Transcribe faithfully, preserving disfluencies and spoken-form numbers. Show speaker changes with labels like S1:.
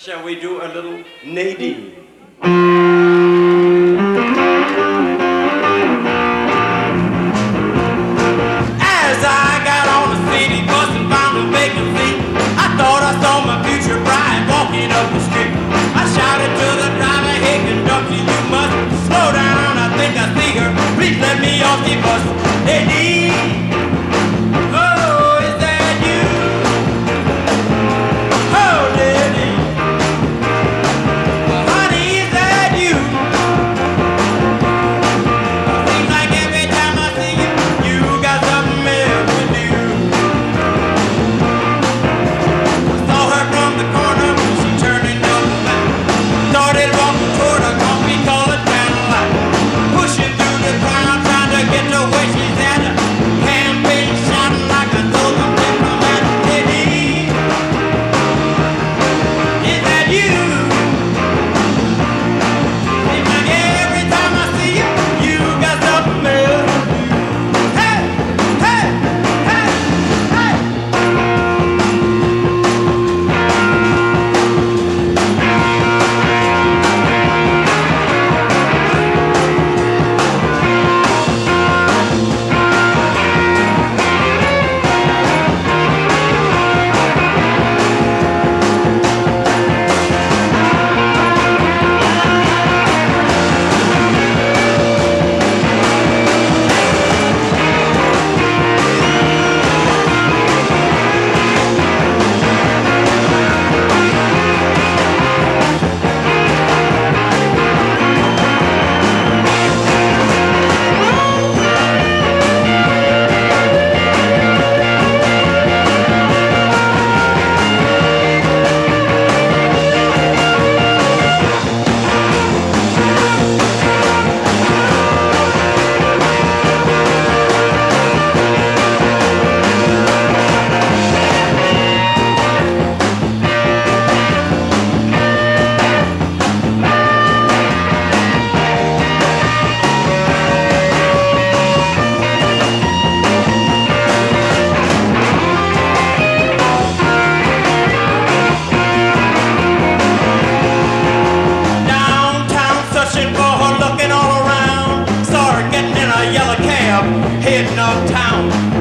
S1: Shall we do a little Nadine? As I got on the city bus and found a vacancy, I thought I saw my future bride walking up the street. I shouted to the driver, hey conductor, you must slow down, I think I see her, please let me off the bus. Nadine, oh, is that you? Oh, Nadine, honey, is that you? Seems like every time I see you, you got something else with you. I saw her from the corner when she turned into the back, started walking toward a coffee colored Cadillac, pushing through the crowd, trying to get to where she's at. Campaign shouting like a southern diplomat. Nadine, is that you? Seems like every time I see you, you got something else to do. Hey, hey, hey, hey. Downtown searching for her, looking all around. Saw her getting in a yellow cab, heading uptown.